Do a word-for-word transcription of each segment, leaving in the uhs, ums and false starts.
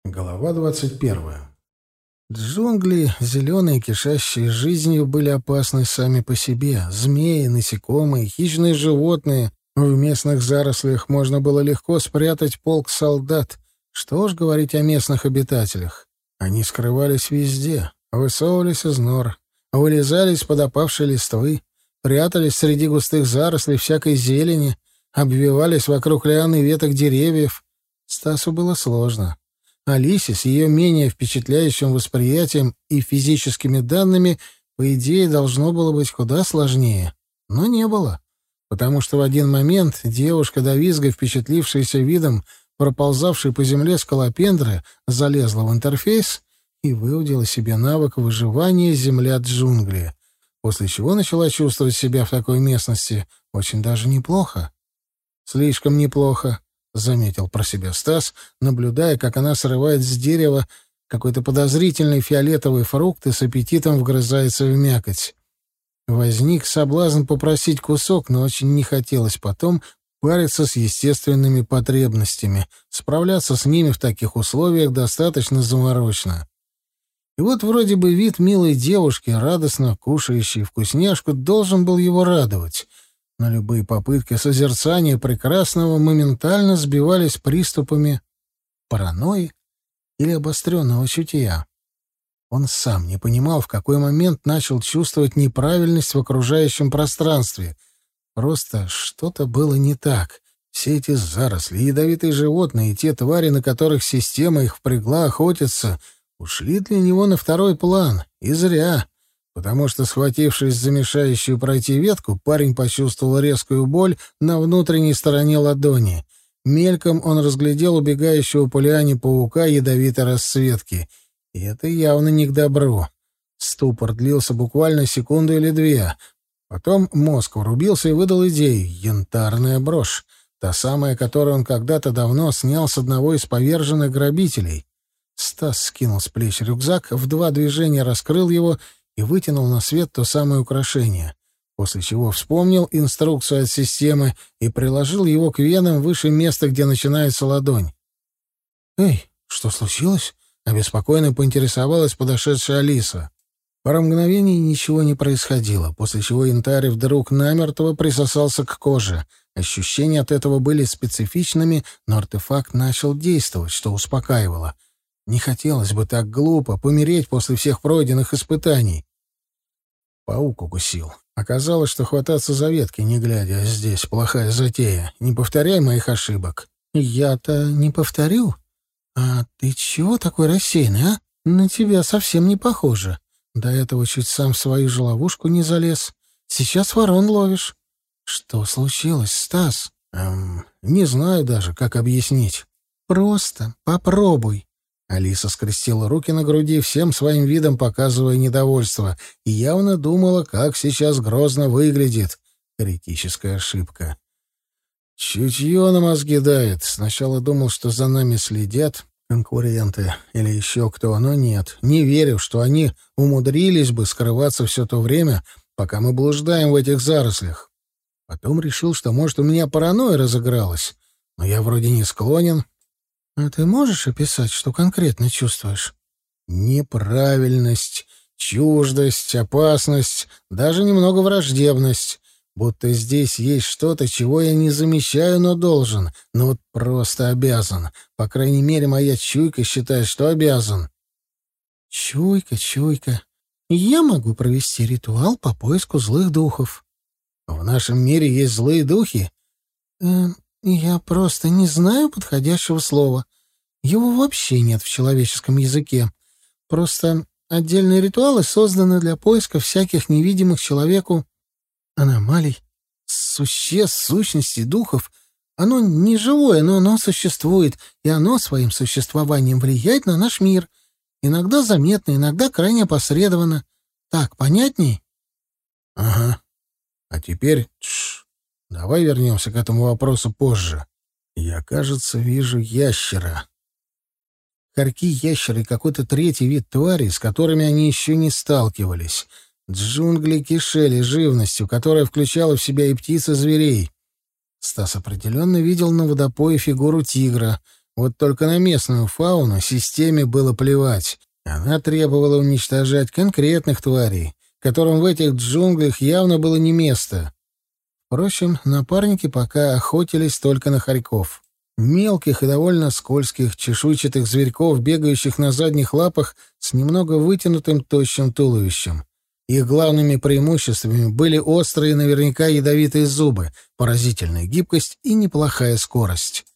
Глава двадцать первая. Джунгли, зеленые, кишащие жизнью, были опасны сами по себе. Змеи, насекомые, хищные животные. В местных зарослях можно было легко спрятать полк солдат. Что уж говорить о местных обитателях. Они скрывались везде, высовывались из нор, вылезали из-под опавшей листвы, прятались среди густых зарослей всякой зелени, обвивались вокруг лиан и веток деревьев. Стасу было сложно. Алисе с ее менее впечатляющим восприятием и физическими данными, по идее, должно было быть куда сложнее. Но не было, потому что в один момент девушка, до визга впечатлившаяся видом проползавшей по земле скалопендры, залезла в интерфейс и выудила себе навык выживания земля джунгли, после чего начала чувствовать себя в такой местности очень даже неплохо. Слишком неплохо. — заметил про себя Стас, наблюдая, как она срывает с дерева какой-то подозрительный фиолетовый фрукт и с аппетитом вгрызается в мякоть. Возник соблазн попросить кусок, но очень не хотелось потом париться с естественными потребностями. Справляться с ними в таких условиях достаточно заморочно. И вот вроде бы вид милой девушки, радостно кушающей вкусняшку, должен был его радовать. Но любые попытки созерцания прекрасного моментально сбивались приступами паранойи или обостренного чутья. Он сам не понимал, в какой момент начал чувствовать неправильность в окружающем пространстве. Просто что-то было не так. Все эти заросли, ядовитые животные и те твари, на которых система их впрягла охотиться, ушли для него на второй план. И зря. Потому что, схватившись за мешающую пройти ветку, парень почувствовал резкую боль на внутренней стороне ладони. Мельком он разглядел убегающего по лиане паука ядовитой расцветки. И это явно не к добру. Ступор длился буквально секунду или две. Потом мозг врубился и выдал идею. Янтарная брошь. Та самая, которую он когда-то давно снял с одного из поверженных грабителей. Стас скинул с плеч рюкзак, в два движения раскрыл его и вытянул на свет то самое украшение, после чего вспомнил инструкцию от системы и приложил его к венам выше места, где начинается ладонь. «Эй, что случилось?» — обеспокоенно поинтересовалась подошедшая Алиса. Пару мгновений ничего не происходило, после чего янтарь вдруг намертво присосался к коже. Ощущения от этого были специфичными, но артефакт начал действовать, что успокаивало. Не хотелось бы так глупо помереть после всех пройденных испытаний. Паук укусил. Оказалось, что хвататься за ветки, не глядя, здесь плохая затея. Не повторяй моих ошибок. Я-то не повторю. А ты чего такой рассеянный, а? На тебя совсем не похоже. До этого чуть сам в свою же ловушку не залез. Сейчас ворон ловишь. Что случилось, Стас? Эм, не знаю даже, как объяснить. Просто попробуй. Алиса скрестила руки на груди, всем своим видом показывая недовольство, и явно думала, как сейчас грозно выглядит. Критическая ошибка. Чутье на мозги дает. Сначала думал, что за нами следят конкуренты или еще кто, но нет. Не верю, что они умудрились бы скрываться все то время, пока мы блуждаем в этих зарослях. Потом решил, что, может, у меня паранойя разыгралась, но я вроде не склонен. «А ты можешь описать, что конкретно чувствуешь?» «Неправильность, чуждость, опасность, даже немного враждебность. Будто здесь есть что-то, чего я не замечаю, но должен. Но вот просто обязан. По крайней мере, моя чуйка считает, что обязан». «Чуйка, чуйка. Я могу провести ритуал по поиску злых духов». «В нашем мире есть злые духи?» «Эм...» «Я просто не знаю подходящего слова. Его вообще нет в человеческом языке. Просто отдельные ритуалы созданы для поиска всяких невидимых человеку аномалий, существ, сущностей, духов. Оно не живое, но оно существует, и оно своим существованием влияет на наш мир. Иногда заметно, иногда крайне опосредованно. Так, понятней?» «Ага. А теперь... Тш, давай вернемся к этому вопросу позже. Я, кажется, вижу ящера». Хорьки, ящеры и какой-то третий вид тварей, с которыми они еще не сталкивались. Джунгли кишели живностью, которая включала в себя и птиц, и зверей. Стас определенно видел на водопое фигуру тигра. Вот только на местную фауну системе было плевать. Она требовала уничтожать конкретных тварей, которым в этих джунглях явно было не место. Впрочем, напарники пока охотились только на хорьков. Мелких и довольно скользких чешуйчатых зверьков, бегающих на задних лапах с немного вытянутым тощим туловищем. Их главными преимуществами были острые, наверняка ядовитые зубы, поразительная гибкость и неплохая скорость.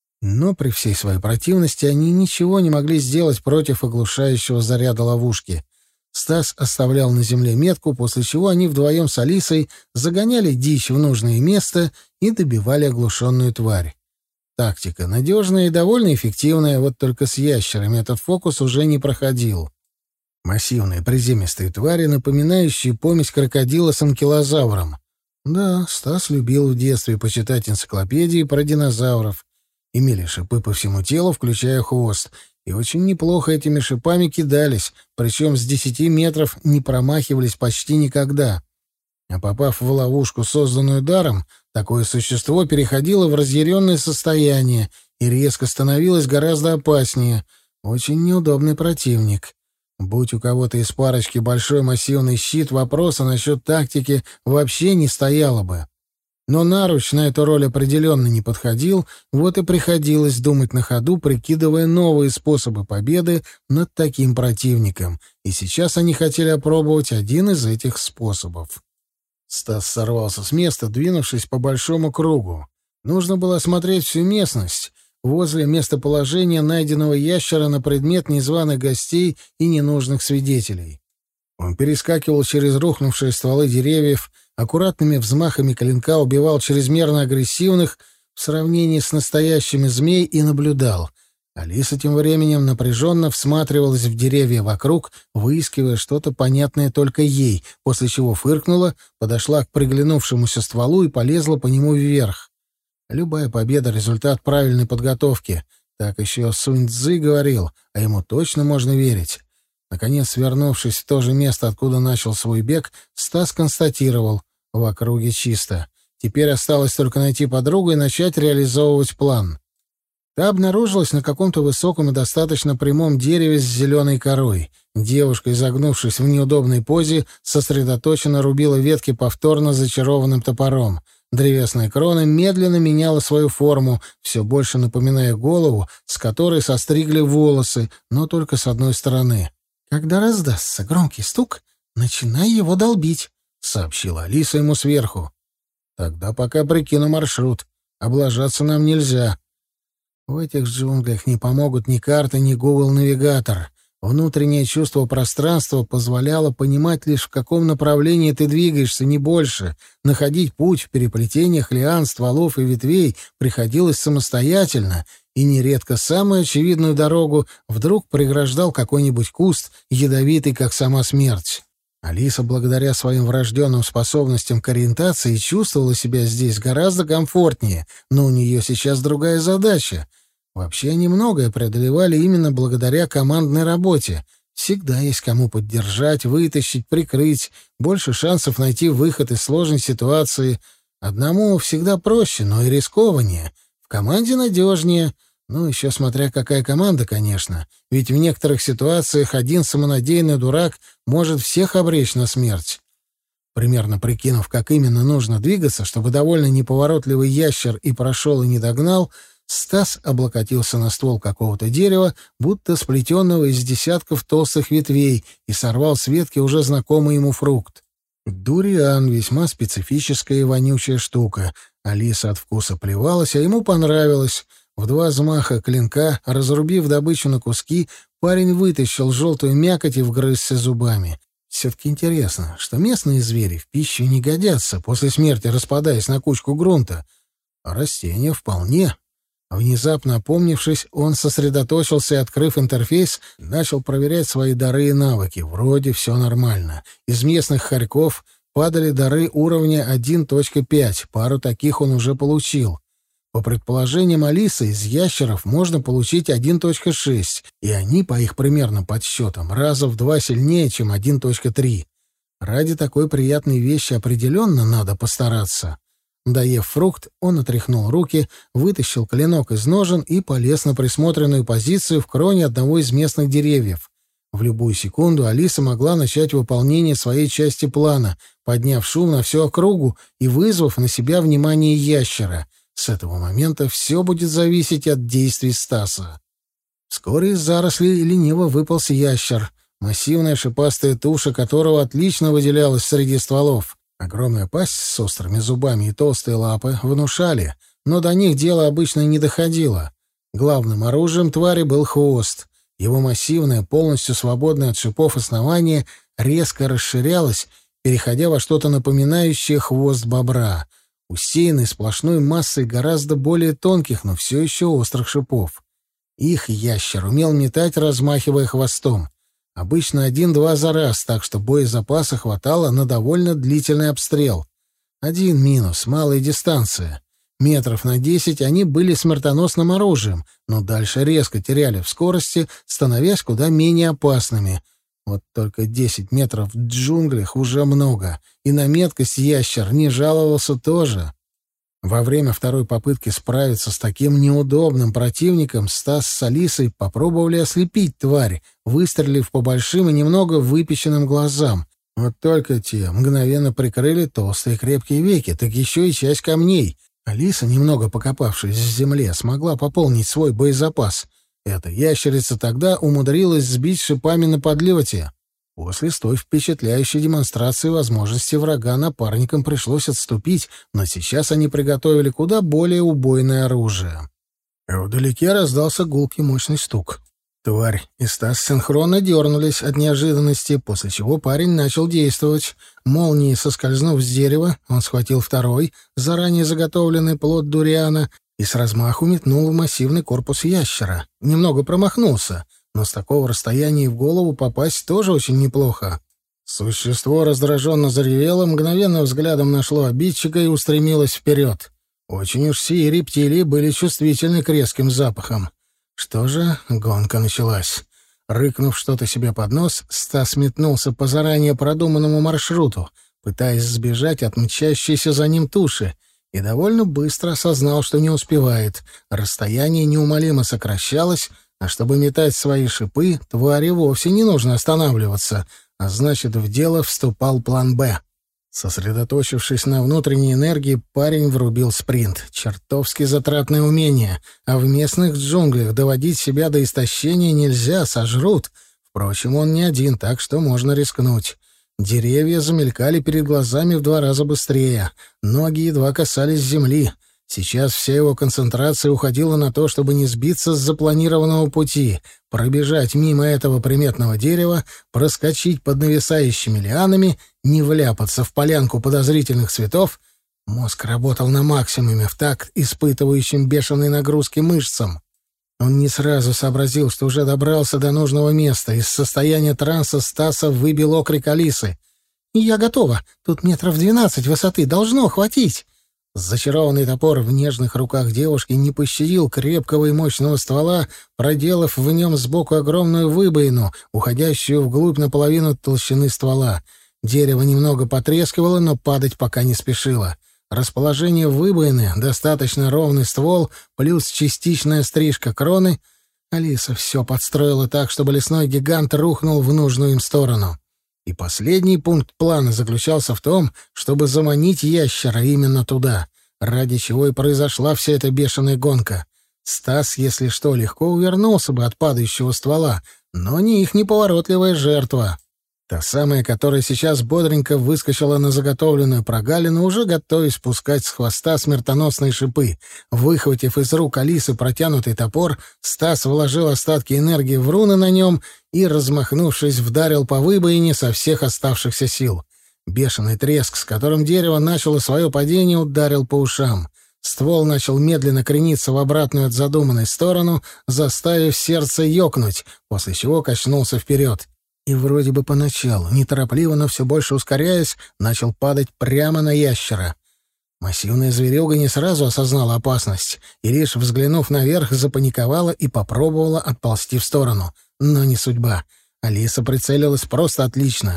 Но при всей своей противности они ничего не могли сделать против оглушающего заряда ловушки. Стас оставлял на земле метку, после чего они вдвоем с Алисой загоняли дичь в нужное место и добивали оглушенную тварь. Тактика надежная и довольно эффективная, вот только с ящерами этот фокус уже не проходил. Массивные приземистые твари, напоминающие помесь крокодила с анкилозавром. Да, Стас любил в детстве почитать энциклопедии про динозавров. Имели шипы по всему телу, включая хвост, и очень неплохо этими шипами кидались, причем с десяти метров не промахивались почти никогда. А попав в ловушку, созданную даром, такое существо переходило в разъяренное состояние и резко становилось гораздо опаснее. Очень неудобный противник. Будь у кого-то из парочки большой массивный щит, вопроса насчет тактики вообще не стояло бы. Но наруч на эту роль определенно не подходил, вот и приходилось думать на ходу, прикидывая новые способы победы над таким противником. И сейчас они хотели опробовать один из этих способов. Стас сорвался с места, двинувшись по большому кругу. Нужно было осмотреть всю местность возле местоположения найденного ящера на предмет незваных гостей и ненужных свидетелей. Он перескакивал через рухнувшие стволы деревьев, аккуратными взмахами клинка убивал чрезмерно агрессивных в сравнении с настоящими змей и наблюдал. Алиса тем временем напряженно всматривалась в деревья вокруг, выискивая что-то понятное только ей, после чего фыркнула, подошла к приглянувшемуся стволу и полезла по нему вверх. Любая победа — результат правильной подготовки. Так еще Сунь-Цзы говорил, а ему точно можно верить. Наконец, свернувшись в то же место, откуда начал свой бег, Стас констатировал: в округе чисто. Теперь осталось только найти подругу и начать реализовывать план. Та обнаружилась на каком-то высоком и достаточно прямом дереве с зеленой корой. Девушка, изогнувшись в неудобной позе, сосредоточенно рубила ветки повторно зачарованным топором. Древесная крона медленно меняла свою форму, все больше напоминая голову, с которой состригли волосы, но только с одной стороны. «Когда раздастся громкий стук, начинай его долбить», — сообщила Алиса ему сверху. «Тогда пока прикину маршрут. Облажаться нам нельзя». В этих джунглях не помогут ни карта, ни Google-навигатор. Внутреннее чувство пространства позволяло понимать лишь, в каком направлении ты двигаешься, не больше. Находить путь в переплетениях лиан, стволов и ветвей приходилось самостоятельно, и нередко самую очевидную дорогу вдруг преграждал какой-нибудь куст, ядовитый, как сама смерть. Алиса, благодаря своим врожденным способностям к ориентации, чувствовала себя здесь гораздо комфортнее, но у нее сейчас другая задача. Вообще они многое преодолевали именно благодаря командной работе. Всегда есть кому поддержать, вытащить, прикрыть, больше шансов найти выход из сложной ситуации. Одному всегда проще, но и рискованнее. В команде надежнее. Ну, еще смотря какая команда, конечно. Ведь в некоторых ситуациях один самонадеянный дурак может всех обречь на смерть. Примерно прикинув, как именно нужно двигаться, чтобы довольно неповоротливый ящер и прошел, и не догнал, Стас облокотился на ствол какого-то дерева, будто сплетенного из десятков толстых ветвей, и сорвал с ветки уже знакомый ему фрукт. Дуриан — весьма специфическая и вонючая штука. Алиса от вкуса плевалась, а ему понравилось. В два взмаха клинка, разрубив добычу на куски, парень вытащил желтую мякоть и вгрызся зубами. Все-таки интересно, что местные звери в пищу не годятся, после смерти распадаясь на кучку грунта. А растения вполне. Внезапно опомнившись, он сосредоточился и, открыв интерфейс, начал проверять свои дары и навыки. Вроде все нормально. Из местных хорьков падали дары уровня один точка пять, пару таких он уже получил. По предположениям Алисы, из ящеров можно получить один точка шесть, и они, по их примерным подсчетам, раза в два сильнее, чем один точка три. Ради такой приятной вещи определенно надо постараться. Доев фрукт, он отряхнул руки, вытащил клинок из ножен и полез на присмотренную позицию в кроне одного из местных деревьев. В любую секунду Алиса могла начать выполнение своей части плана, подняв шум на всю округу и вызвав на себя внимание ящера. С этого момента все будет зависеть от действий Стаса. Вскоре из зарослей лениво выполз ящер, массивная шипастая туша которого отлично выделялась среди стволов. Огромная пасть с острыми зубами и толстые лапы внушали, но до них дело обычно не доходило. Главным оружием твари был хвост. Его массивное, полностью свободное от шипов основание резко расширялось, переходя во что-то напоминающее хвост бобра, усеянный сплошной массой гораздо более тонких, но все еще острых шипов. Их ящер умел метать, размахивая хвостом. Обычно один-два за раз, так что боезапаса хватало на довольно длительный обстрел. Один минус — малая дистанция. Метров на десять они были смертоносным оружием, но дальше резко теряли в скорости, становясь куда менее опасными. Вот только десять метров в джунглях уже много, и на меткость ящер не жаловался тоже. Во время второй попытки справиться с таким неудобным противником Стас с Алисой попробовали ослепить тварь, выстрелив по большим и немного выпеченным глазам. Вот только те мгновенно прикрыли толстые крепкие веки, так еще и часть камней. Алиса, немного покопавшись в земле, смогла пополнить свой боезапас. Эта ящерица тогда умудрилась сбить шипами на подлете. После столь впечатляющей демонстрации возможности врага напарникам пришлось отступить, но сейчас они приготовили куда более убойное оружие. Вдалеке раздался гулкий мощный стук. Тварь и Стас синхронно дернулись от неожиданности, после чего парень начал действовать. Молнией соскользнув с дерева, он схватил второй, заранее заготовленный плод дуриана, и с размаху метнул в массивный корпус ящера. Немного промахнулся, но с такого расстояния в голову попасть тоже очень неплохо. Существо раздраженно заревело, мгновенно взглядом нашло обидчика и устремилось вперед. Очень уж сии рептилии были чувствительны к резким запахам. Что же, гонка началась. Рыкнув что-то себе под нос, Стас метнулся по заранее продуманному маршруту, пытаясь сбежать от мчащейся за ним туши, и довольно быстро осознал, что не успевает. Расстояние неумолимо сокращалось, а чтобы метать свои шипы, твари вовсе не нужно останавливаться, а значит, в дело вступал план «Б». Сосредоточившись на внутренней энергии, парень врубил спринт. Чертовски затратное умение, а в местных джунглях доводить себя до истощения нельзя, сожрут. Впрочем, он не один, так что можно рискнуть. Деревья замелькали перед глазами в два раза быстрее. Ноги едва касались земли. Сейчас вся его концентрация уходила на то, чтобы не сбиться с запланированного пути, пробежать мимо этого приметного дерева, проскочить под нависающими лианами, не вляпаться в полянку подозрительных цветов. Мозг работал на максимуме, в такт испытывающим бешеной нагрузки мышцам. Он не сразу сообразил, что уже добрался до нужного места. Из состояния транса Стаса выбил окрик Алисы. «Я готова. Тут метров двенадцать высоты. Должно хватить». Зачарованный топор в нежных руках девушки не пощадил крепкого и мощного ствола, проделав в нем сбоку огромную выбоину, уходящую вглубь наполовину толщины ствола. Дерево немного потрескивало, но падать пока не спешило. Расположение выбоины, достаточно ровный ствол, плюс частичная стрижка кроны. Алиса все подстроила так, чтобы лесной гигант рухнул в нужную им сторону. И последний пункт плана заключался в том, чтобы заманить ящера именно туда, ради чего и произошла вся эта бешеная гонка. Стас, если что, легко увернулся бы от падающего ствола, но не их неповоротливая жертва. Та самая, которая сейчас бодренько выскочила на заготовленную прогалину, уже готовясь спускать с хвоста смертоносные шипы. Выхватив из рук Алисы протянутый топор, Стас вложил остатки энергии в руны на нем и, размахнувшись, вдарил по выбоине со всех оставшихся сил. Бешеный треск, с которым дерево начало свое падение, ударил по ушам. Ствол начал медленно крениться в обратную от задуманной сторону, заставив сердце ёкнуть, после чего качнулся вперед. И вроде бы поначалу, неторопливо, но все больше ускоряясь, начал падать прямо на ящера. Массивная зверюга не сразу осознала опасность и, лишь взглянув наверх, запаниковала и попробовала отползти в сторону. Но не судьба. Алиса прицелилась просто отлично.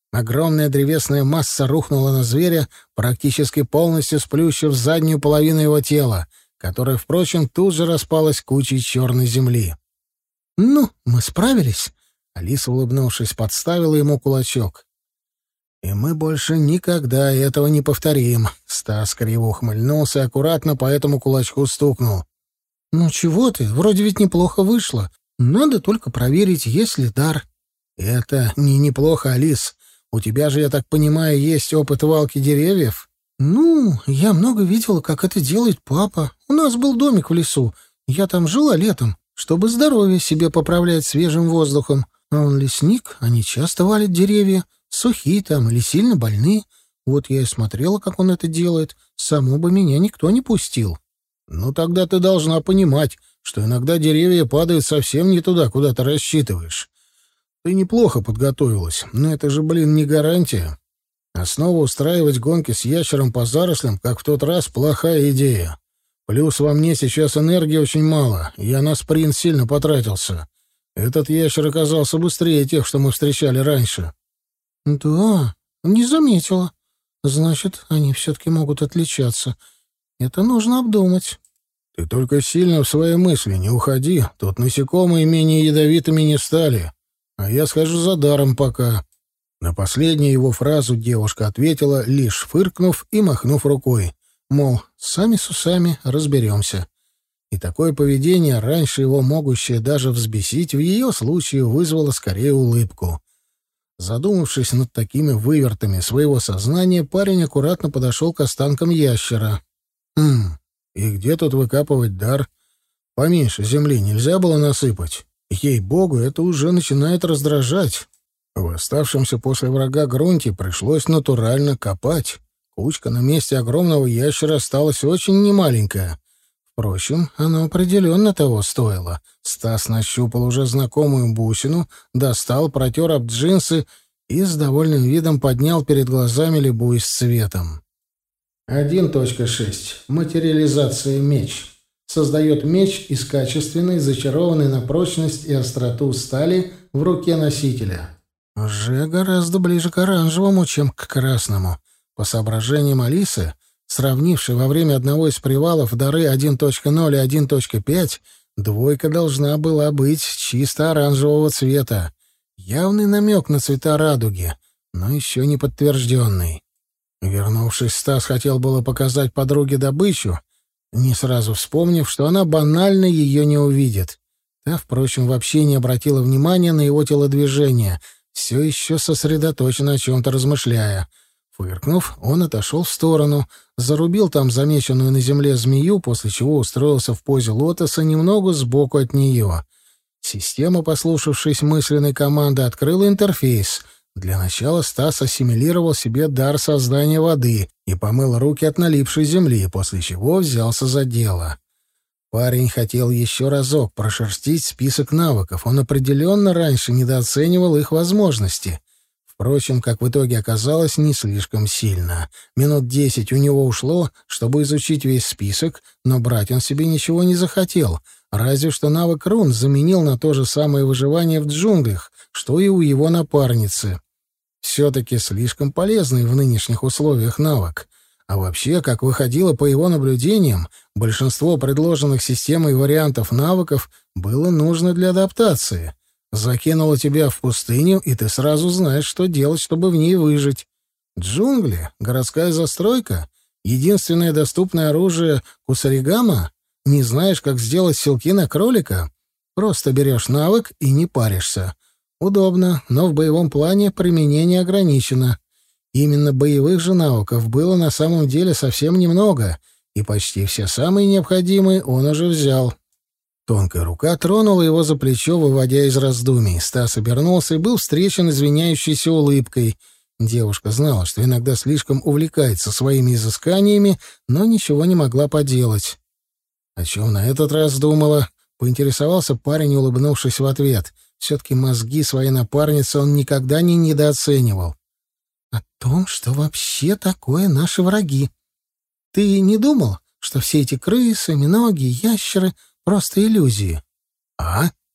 Огромная древесная масса рухнула на зверя, практически полностью сплющив заднюю половину его тела, которая, впрочем, тут же распалась кучей черной земли. «Ну, мы справились», — Алиса, улыбнувшись, подставила ему кулачок. «И мы больше никогда этого не повторим», — Стас криво ухмыльнулся и аккуратно по этому кулачку стукнул. «Ну чего ты? Вроде ведь неплохо вышло. Надо только проверить, есть ли дар». «Это не неплохо, Алис. У тебя же, я так понимаю, есть опыт валки деревьев?» «Ну, я много видела, как это делает папа. У нас был домик в лесу. Я там жила летом, чтобы здоровье себе поправлять свежим воздухом. А он лесник, они часто валят деревья, сухие там или сильно больные. Вот я и смотрела, как он это делает. Саму бы меня никто не пустил». «Ну, тогда ты должна понимать, что иногда деревья падают совсем не туда, куда ты рассчитываешь. Ты неплохо подготовилась, но это же, блин, не гарантия. А снова устраивать гонки с ящером по зарослям, как в тот раз, плохая идея. Плюс во мне сейчас энергии очень мало, я на спринт сильно потратился. Этот ящер оказался быстрее тех, что мы встречали раньше». «Да, не заметила. Значит, они все-таки могут отличаться. Это нужно обдумать». «Ты только сильно в свои мысли не уходи. Тут насекомые менее ядовитыми не стали. А я схожу за даром пока». На последнюю его фразу девушка ответила, лишь фыркнув и махнув рукой. Мол, сами с усами разберемся. И такое поведение, раньше его могущее даже взбесить, в ее случае вызвало скорее улыбку. Задумавшись над такими вывертами своего сознания, парень аккуратно подошел к останкам ящера. «Хм, и где тут выкапывать дар? Поменьше земли нельзя было насыпать? Ей-богу, это уже начинает раздражать». В оставшемся после врага грунте пришлось натурально копать. Кучка на месте огромного ящера осталась очень немаленькая. Впрочем, оно определенно того стоило. Стас нащупал уже знакомую бусину, достал, протер об джинсы и с довольным видом поднял перед глазами, любуясь цветом. один точка шесть. Материализация меч. Создает меч из качественной, зачарованной на прочность и остроту стали в руке носителя. Уже гораздо ближе к оранжевому, чем к красному. По соображениям Алисы, сравнившей во время одного из привалов дары один точка ноль и один точка пять, двойка должна была быть чисто оранжевого цвета. Явный намек на цвета радуги, но еще не подтвержденный. Вернувшись, Стас хотел было показать подруге добычу, не сразу вспомнив, что она банально ее не увидит. Та, впрочем, вообще не обратила внимания на его телодвижение, все еще сосредоточенно о чем-то размышляя. Фыркнув, он отошел в сторону, зарубил там замеченную на земле змею, после чего устроился в позе лотоса немного сбоку от нее. Система, послушавшись мысленной команды, открыла интерфейс. Для начала Стас ассимилировал себе дар создания воды и помыл руки от налипшей земли, после чего взялся за дело. Парень хотел еще разок прошерстить список навыков. Он определенно раньше недооценивал их возможности. Впрочем, как в итоге оказалось, не слишком сильно. Минут десять у него ушло, чтобы изучить весь список, но брать он себе ничего не захотел. Разве что навык рун заменил на то же самое выживание в джунглях, что и у его напарницы. Все-таки слишком полезный в нынешних условиях навык. А вообще, как выходило по его наблюдениям, большинство предложенных системой вариантов навыков было нужно для адаптации. Закинуло тебя в пустыню, и ты сразу знаешь, что делать, чтобы в ней выжить. Джунгли, городская застройка, единственное доступное оружие кусаригама, не знаешь, как сделать селки на кролика? Просто берешь навык и не паришься. Удобно, но в боевом плане применение ограничено. Именно боевых же навыков было на самом деле совсем немного, и почти все самые необходимые он уже взял. Тонкая рука тронула его за плечо, выводя из раздумий. Стас обернулся и был встречен извиняющейся улыбкой. Девушка знала, что иногда слишком увлекается своими изысканиями, но ничего не могла поделать. О чем на этот раз думала? Поинтересовался парень, улыбнувшись в ответ. Все-таки мозги своей напарницы он никогда не недооценивал. О том, что вообще такое наши враги. Ты не думал, что все эти крысы, миноги, ящеры — просто иллюзии? А?